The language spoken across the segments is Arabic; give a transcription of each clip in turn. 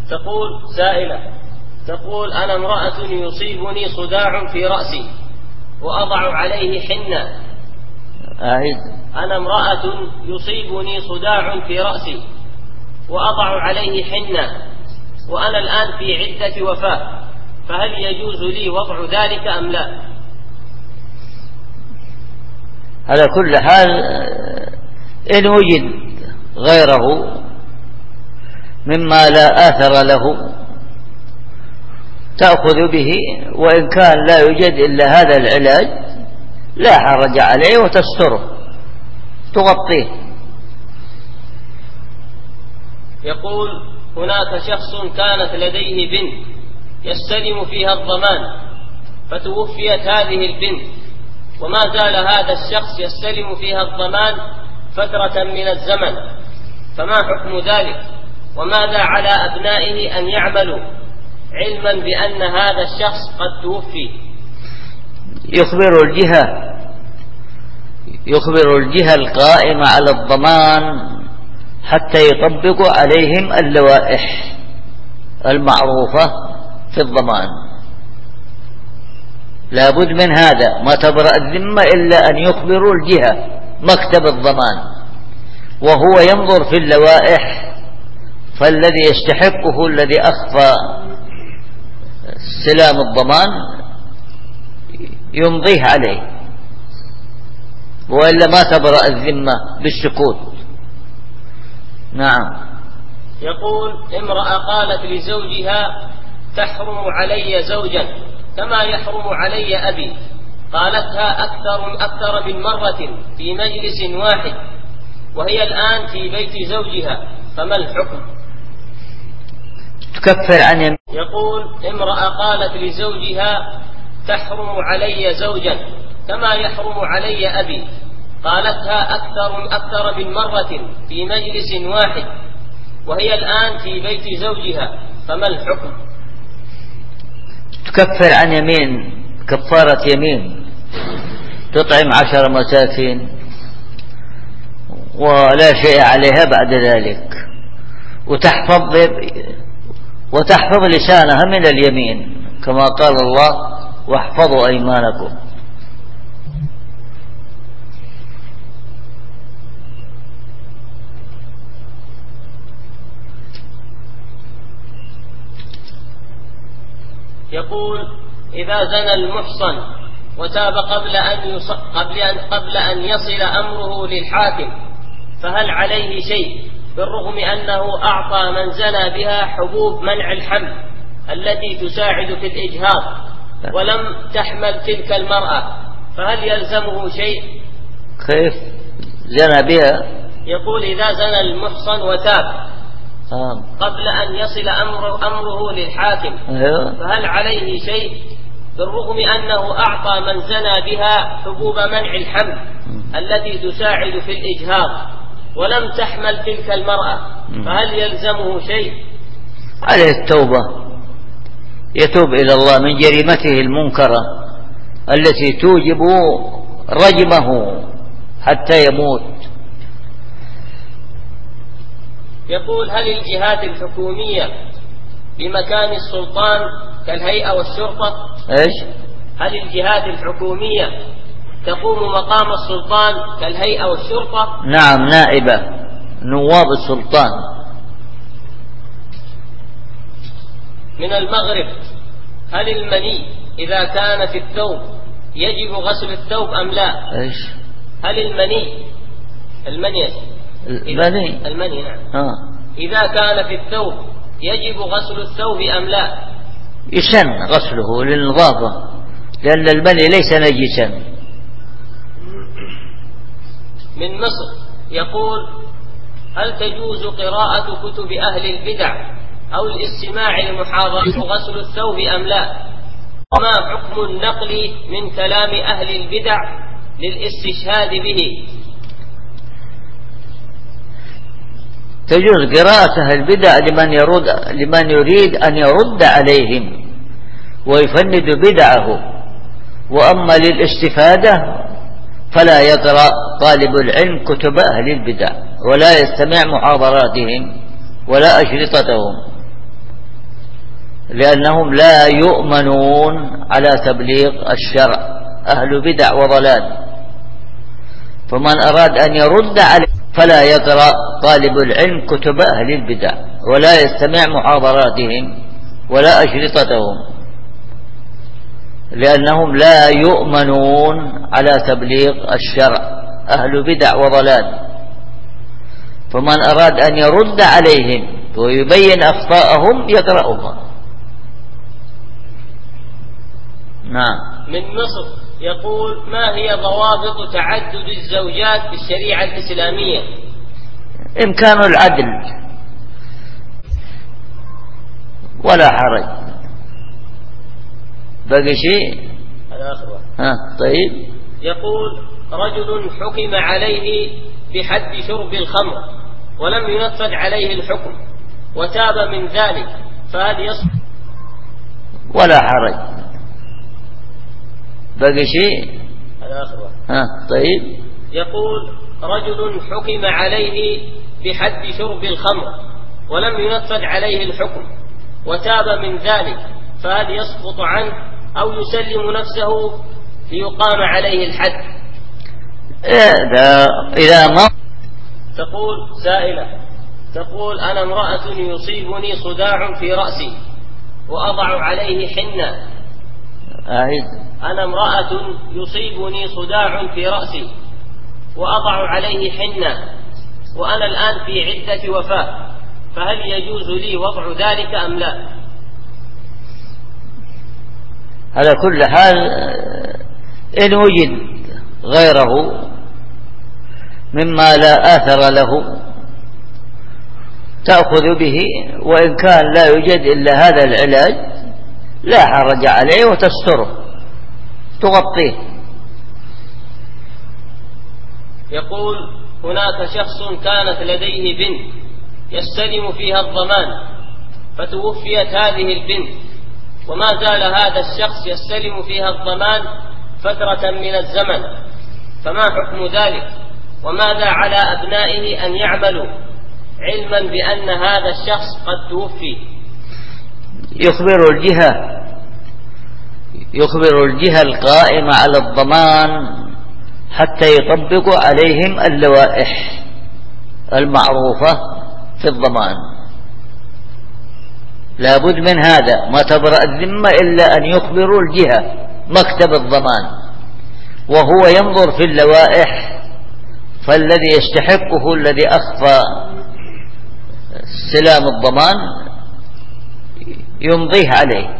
تقول سائلة، تقول: أنا امرأة يصيبني صداع في رأسي وأضع عليه حنة. أنا امرأة يصيبني صداع في رأسي وأضع عليه حنة، وأنا الآن في عدة وفاة، فهل يجوز لي وضع ذلك أم لا؟ على كل حال، إن وجد غيره مما لا آثر له تأخذ به، وإن كان لا يوجد إلا هذا العلاج لا حرج عليه وتستره تغطيه. يقول: هناك شخص كانت لديه بنت يستلم فيها الضمان، فتوفيت هذه البنت، وما زال هذا الشخص يستلم فيها الضمان فترة من الزمن، فما حكم ذلك؟ وماذا على أبنائه أن يعملوا علما بأن هذا الشخص قد توفي؟ يخبر الجهة القائمة على الضمان حتى يطبقوا عليهم اللوائح المعروفة في الضمان. لا بد من هذا، ما تبرأ الذمة إلا أن يخبروا الجهة مكتب الضمان، وهو ينظر في اللوائح، فالذي يستحقه الذي أخفى استلام الضمان يمضيه عليه، وإلا ما تبرأ الذمة بالسكوت. نعم. يقول: امرأة قالت لزوجها: تحرم علي زوجا كما يحرم علي أبي، قالتها أكثر من مرة في مجلس واحد، وهي الآن في بيت زوجها، فما الحكم؟ تكفر عن يمين. يقول: امرأة قالت لزوجها: تحرم علي زوجا كما يحرم علي أبي، قالتها أكثر من مرة في مجلس واحد، وهي الآن في بيت زوجها، فما الحكم؟ تكفر عن يمين، كفارة يمين، تطعم 10 مساكين ولا شيء عليها بعد ذلك، وتحفظ لسانها من اليمين كما قال الله: واحفظوا أيمانكم. يقول: إذا زنى المحصن وتاب قبل أن يصل أمره للحاكم، فهل عليه شيء، بالرغم أنه أعطى من زنى بها حبوب منع الحمل التي تساعد في الإجهاض ولم تحمل تلك المرأة، فهل يلزمه شيء؟ كيف زنى بها؟ يقول: إذا زنى المحصن وتاب قبل أن يصل أمره للحاكم، فهل عليه شيء، بالرغم أنه أعطى من زنى بها حبوب منع الحمل التي تساعد في الإجهاض ولم تحمل تلك المرأة، فهل يلزمه شيء؟ عليه التوبة، يتوب إلى الله من جريمته المنكرة التي توجب رجمه حتى يموت. يقول: هل الجهات الحكومية بمكان السلطان كالهيئة والشرطة؟ إيش؟ هل الجهات الحكومية تقوم مقام السلطان كالهيئة والشرطة؟ نعم، نائبة نواب السلطان. من المغرب: هل المني إذا كان في الثوب يجب غسل الثوب أم لا؟ إيش؟ هل المني نعم. إذا كان في الثوب يجب غسل الثوب أم لا؟ يسن غسله للنظافة، لأن المني ليس نجسا. من مصر: يقول: هل تجوز قراءة كتب أهل البدع أو الاستماع لمحاضرات غسل الثوب أم لا؟ وما حكم النقل من كلام أهل البدع للاستشهاد به؟ تجوز قراءة أهل البدع لمن يريد أن يرد عليهم ويفند بدعه، وأما للاستفادة فلا يقرأ طالب العلم كتب أهل البدع ولا يستمع محاضراتهم ولا أشرطتهم. لأنهم لا يؤمنون على تبليغ الشرع، أهل بدع وضلال. فمن أراد أن يرد عليه فلا يقرأ طالب العلم كتب أهل البدع، ولا يستمع محاضراتهم ولا أشرطتهم، لأنهم لا يؤمنون على تبليغ الشرع، أهل بدع وضلال. فمن أراد أن يرد عليهم ويبين أخطاءهم يقرأها. نعم. من مصر يقول: ما هي ضوابط تعدد الزوجات في الشريعة الإسلامية؟ إمكان العدل ولا حرج. باقي شيء؟ طيب. يقول: رجل حكم عليه بحد شرب الخمر ولم ينفذ عليه الحكم وتاب من ذلك، فهل يصح؟ ولا حرج. باقي شيء؟ طيب. يقول: رجل حكم عليه بحد شرب الخمر ولم ينفذ عليه الحكم وتاب من ذلك، فهل يسقط عنه أو يسلم نفسه ليقام عليه الحد؟ إذا ما. تقول سائلة: تقول: أنا امرأة يصيبني صداع في رأسي وأضع عليه حنة. أنا امرأة يصيبني صداع في رأسي وأضع عليه حنة، وأنا الآن في عدة وفاة، فهل يجوز لي وضع ذلك أم لا؟ على كل حال إن وجد غيره مما لا آثر له تأخذ به، وإن كان لا يوجد إلا هذا العلاج لا حرج عليه وتستره تغطيه. يقول: هناك شخص كانت لديه بنت يستلم فيها الضمان، فتوفيت هذه البنت، وما زال هذا الشخص يستلم فيها الضمان فترة من الزمن، فما حكم ذلك؟ وماذا على أبنائه أن يعملوا علما بأن هذا الشخص قد توفي؟ يخبر الجهة القائمة على الضمان حتى يطبقوا عليهم اللوائح المعروفة في الضمان. لا بد من هذا، ما تبرأ الذمة إلا أن يخبروا الجهة مكتب الضمان، وهو ينظر في اللوائح، فالذي يستحقه الذي أخفى استلام الضمان يمضيه عليه،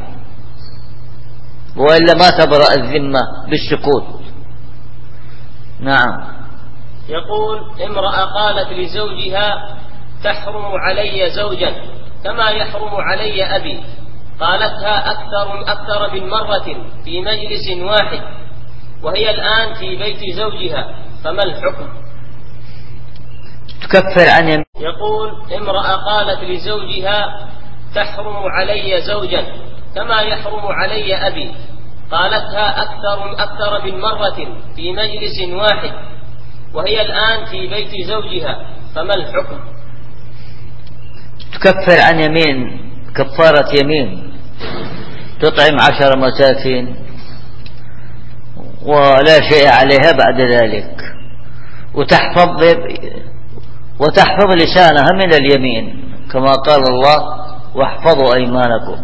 وإلا ما تبرأ الذمة بالسكوت. نعم. يقول: امرأة قالت لزوجها: تحرم علي زوجا كما يحرم علي أبي، قالتها أكثر من مرة في مجلس واحد، وهي الآن في بيت زوجها، فما الحكم؟ تكفر عن يمين. يقول: امرأة قالت لزوجها: تحرم علي زوجا كما يحرم علي أبي، قالتها أكثر من مرة في مجلس واحد، وهي الآن في بيت زوجها، فما الحكم؟ تكفر عن يمين، كفارة يمين، تطعم 10 مساكين ولا شيء عليها بعد ذلك، وتحفظ لسانها من اليمين كما قال الله: واحفظوا أيمانكم.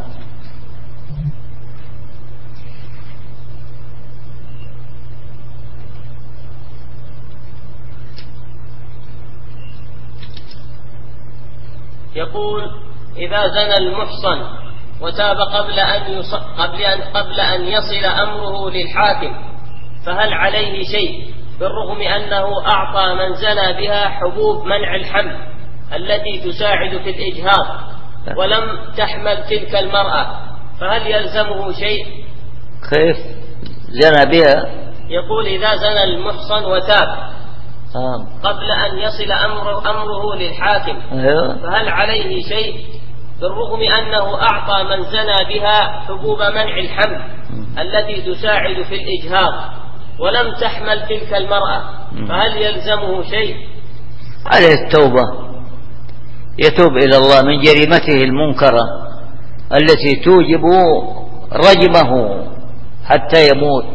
يقول: إذا زنى المحصن وتاب قبل أن يصل أمره للحاكم، فهل عليه شيء بالرغم أنه أعطى من زنى بها حبوب منع الحمل التي تساعد في الإجهاض ولم تحمل تلك المرأة، فهل يلزمه شيء؟ كيف زنى بها؟ يقول: إذا زنى المحصن وتاب قبل أن يصل أمره للحاكم، فهل عليه شيء بالرغم أنه أعطى من زنى بها حبوب منع الحمل التي تساعد في الإجهاض ولم تحمل تلك المرأة، فهل يلزمه شيء؟ عليه التوبة، يتوب إلى الله من جريمته المنكرة التي توجب رجمه حتى يموت.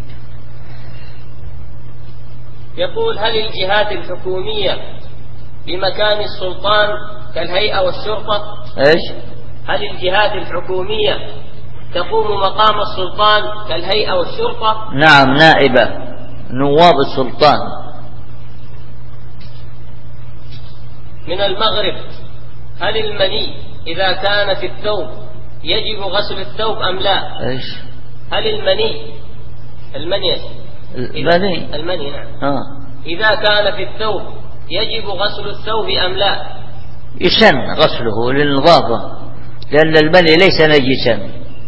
يقول: هل الجهات الحكومية بمكان السلطان كالهيئة والشرطة؟ إيش؟ هل الجهات الحكومية تقوم مقام السلطان كالهيئة والشرطة؟ نعم، نائبة، نواب السلطان. من المغرب: هل المني إذا كان في الثوب يجب غسل الثوب أم لا؟ إيش؟ هل المني نعم. إذا كان في الثوب يجب غسل الثوب أم لا؟ يسن غسله للنظافة، لأن المني ليس نجسا.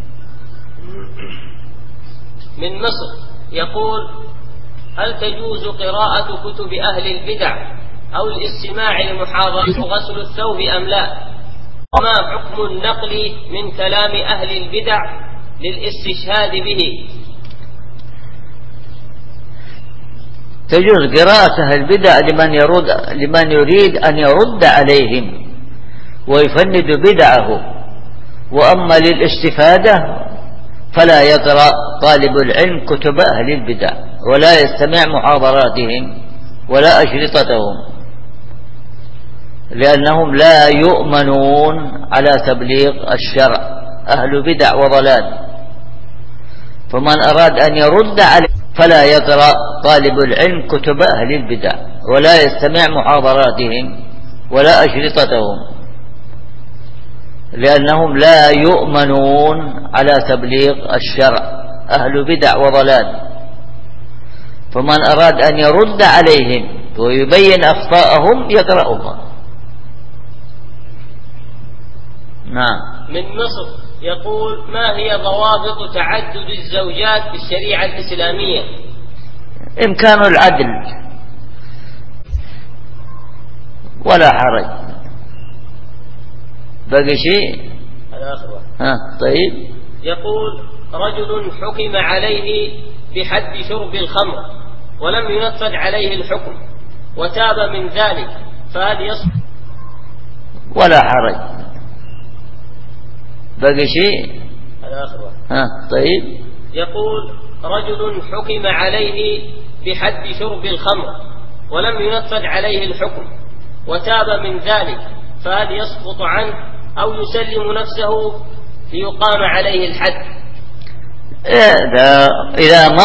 من مصر: يقول: هل تجوز قراءة كتب أهل البدع أو الاستماع لمحاضرات غسل الثوب أم لا؟ وما حكم النقل من كلام أهل البدع للاستشهاد به؟ تجوز قراءة أهل البدع لمن يريد أن يرد عليهم ويفند بدعه. وأما للاستفادة فلا يقرأ طالب العلم كتب أهل البدع ولا يستمع محاضراتهم ولا أشرطتهم، لأنهم لا يؤمنون على تبليغ الشرع، أهل بدع وضلال. فمن أراد أن يرد عليه فلا يقرأ طالب العلم كتب أهل البدع ولا يستمع محاضراتهم ولا أشرطتهم، لأنهم لا يؤمنون على تبليغ الشرع، أهل بدع وضلال. فمن أراد أن يرد عليهم ويبين أخطاءهم يقرأها. نعم. من مصر: يقول: ما هي ضوابط تعدد الزوجات في الشريعة الإسلامية؟ إمكان العدل ولا حرج. باقي شيء؟ طيب. يقول: رجل حكم عليه بحد شرب الخمر ولم ينفذ عليه الحكم وتاب من ذلك، فهل يصح؟ ولا حرج. باقي شيء؟ طيب. يقول: رجل حكم عليه بحد شرب الخمر ولم ينفذ عليه الحكم وتاب من ذلك، فهل يسقط عنه أو يسلم نفسه ليقام عليه الحد؟ إذا ما